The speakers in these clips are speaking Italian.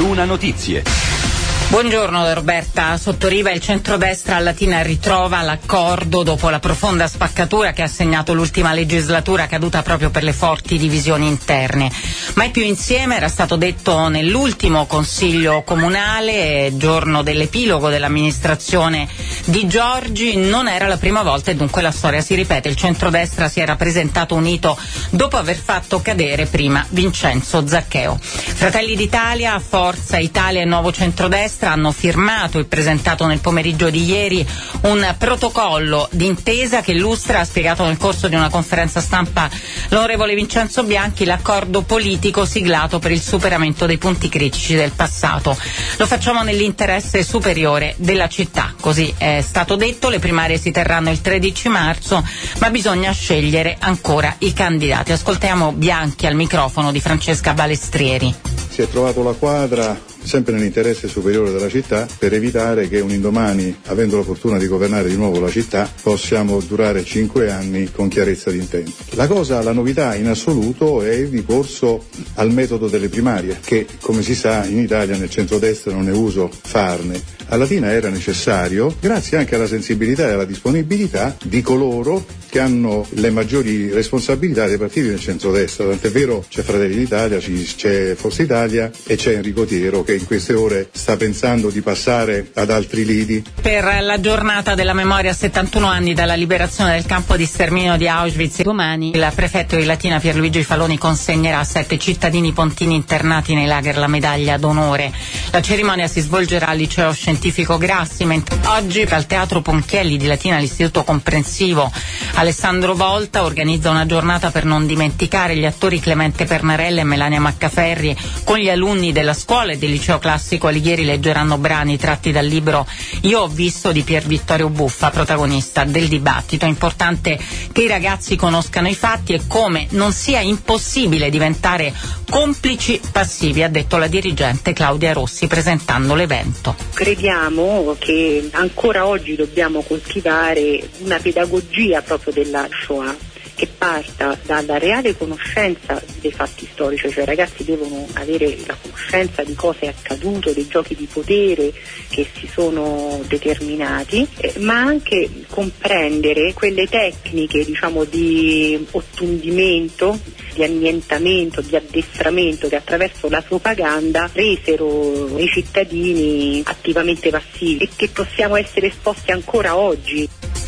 Luna Notizie. Buongiorno da Roberta Sottoriva. Il centrodestra a Latina ritrova l'accordo dopo la profonda spaccatura che ha segnato l'ultima legislatura, caduta proprio per le forti divisioni interne. Mai più insieme era stato detto nell'ultimo consiglio comunale, giorno dell'epilogo dell'amministrazione di Giorgi. Non era la prima volta e dunque la storia si ripete. Il centrodestra si era presentato unito dopo aver fatto cadere prima Vincenzo Zaccheo. Fratelli d'Italia, Forza Italia e Nuovo Centrodestra hanno firmato e presentato nel pomeriggio di ieri un protocollo d'intesa che illustra, ha spiegato nel corso di una conferenza stampa l'onorevole Vincenzo Bianchi, l'accordo politico siglato per il superamento dei punti critici del passato. Lo facciamo nell'interesse superiore della città, così è stato detto. Le primarie si terranno il 13 marzo, ma bisogna scegliere ancora i candidati. Ascoltiamo Bianchi al microfono di Francesca Balestrieri. Si è trovato la quadra sempre nell'interesse superiore della città per evitare che un indomani, avendo la fortuna di governare di nuovo la città, possiamo durare 5 anni con chiarezza di intenti. La novità in assoluto è il ricorso al metodo delle primarie, che come si sa in Italia nel centrodestra non è uso farne. A Latina era necessario, grazie anche alla sensibilità e alla disponibilità di coloro che hanno le maggiori responsabilità dei partiti del centrodestra. Tant'è vero, c'è Fratelli d'Italia, c'è Forza Italia e c'è Enrico Tiero, che in queste ore sta pensando di passare ad altri lidi. Per la giornata della memoria a 71 anni dalla liberazione del campo di sterminio di Auschwitz, domani il prefetto di Latina Pierluigi Faloni consegnerà a 7 cittadini pontini internati nei lager la medaglia d'onore. La cerimonia si svolgerà al liceo scientifico Grassi, mentre oggi al Teatro Ponchielli di Latina l'Istituto Comprensivo Alessandro Volta organizza una giornata per non dimenticare gli attori Clemente Pernarella e Melania Maccaferri. Con gli alunni della scuola e del liceo classico Alighieri leggeranno brani tratti dal libro Io ho visto di Pier Vittorio Buffa, protagonista del dibattito. È importante che i ragazzi conoscano i fatti e come non sia impossibile diventare complici passivi, ha detto la dirigente Claudia Rossi presentando l'evento. Crediamo che ancora oggi dobbiamo coltivare una pedagogia proprio della Shoah che parta dalla reale conoscenza dei fatti storici, cioè i ragazzi devono avere la conoscenza di cosa è accaduto, dei giochi di potere che si sono determinati, ma anche comprendere quelle tecniche, diciamo, di ottundimento, di annientamento, di addestramento che attraverso la propaganda resero i cittadini attivamente passivi e che possiamo essere esposti ancora oggi.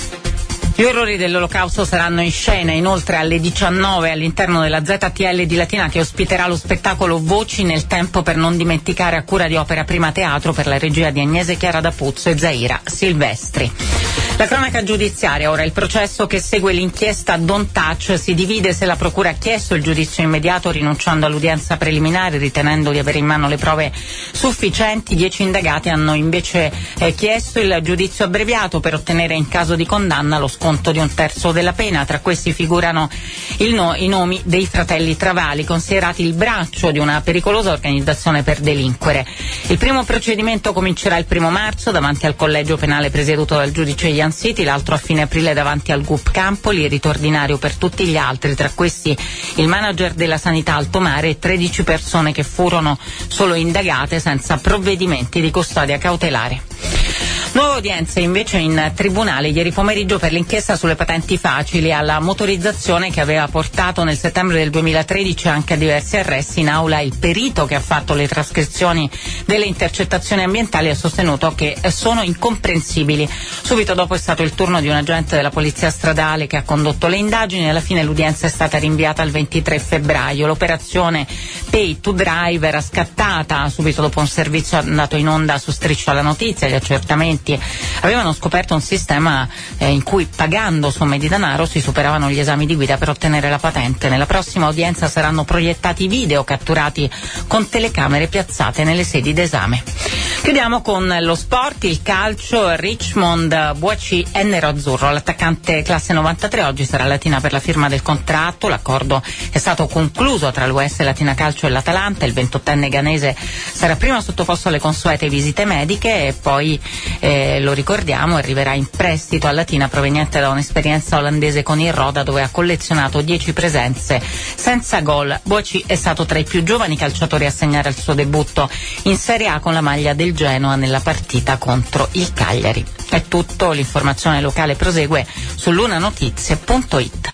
Gli orrori dell'Olocausto saranno in scena inoltre alle 19 all'interno della ZTL di Latina, che ospiterà lo spettacolo Voci nel tempo per non dimenticare, a cura di Opera Prima Teatro per la regia di Agnese Chiara D'Apuzzo e Zaira Silvestri. La cronaca giudiziaria, ora il processo che segue l'inchiesta Don't Touch si divide se la procura ha chiesto il giudizio immediato rinunciando all'udienza preliminare ritenendo di avere in mano le prove sufficienti. 10 indagati hanno invece chiesto il giudizio abbreviato per ottenere in caso di condanna lo sconto di 1/3 della pena. Tra questi figurano i nomi dei fratelli Travali, considerati il braccio di una pericolosa organizzazione per delinquere. Il primo procedimento comincerà il 1 marzo davanti al collegio penale presieduto dal giudice Ian City, l'altro a fine aprile davanti al GUP Campoli, il rito ordinario per tutti gli altri, tra questi il manager della sanità Alto Mare e 13 persone che furono solo indagate senza provvedimenti di custodia cautelare. Nuove udienze invece in tribunale ieri pomeriggio per l'inchiesta sulle patenti facili, alla motorizzazione che aveva portato nel settembre del 2013 anche a diversi arresti. In aula il perito che ha fatto le trascrizioni delle intercettazioni ambientali ha sostenuto che sono incomprensibili. Subito dopo è stato il turno di un agente della polizia stradale che ha condotto le indagini e alla fine l'udienza è stata rinviata al 23 febbraio. L'operazione Pay to Drive era scattata subito dopo un servizio andato in onda su Striscia la Notizia. Gli accertamenti avevano scoperto un sistema in cui pagando somme di denaro si superavano gli esami di guida per ottenere la patente. Nella prossima udienza saranno proiettati video catturati con telecamere piazzate nelle sedi d'esame. Chiudiamo con lo sport, il calcio. Richmond Boaci è nero-azzurro, l'attaccante classe 93 oggi sarà a Latina per la firma del contratto. L'accordo è stato concluso tra l'US Latina Calcio e l'Atalanta. Il 28enne ghanese sarà prima sottoposto alle consuete visite mediche e poi, lo ricordiamo, arriverà in prestito a Latina proveniente da un'esperienza olandese con il Roda, dove ha collezionato 10 presenze senza gol. Boaci è stato tra i più giovani calciatori a segnare il suo debutto in Serie A con la maglia del Genoa nella partita contro il Cagliari. È tutto, l'informazione locale prosegue su lunanotizie.it.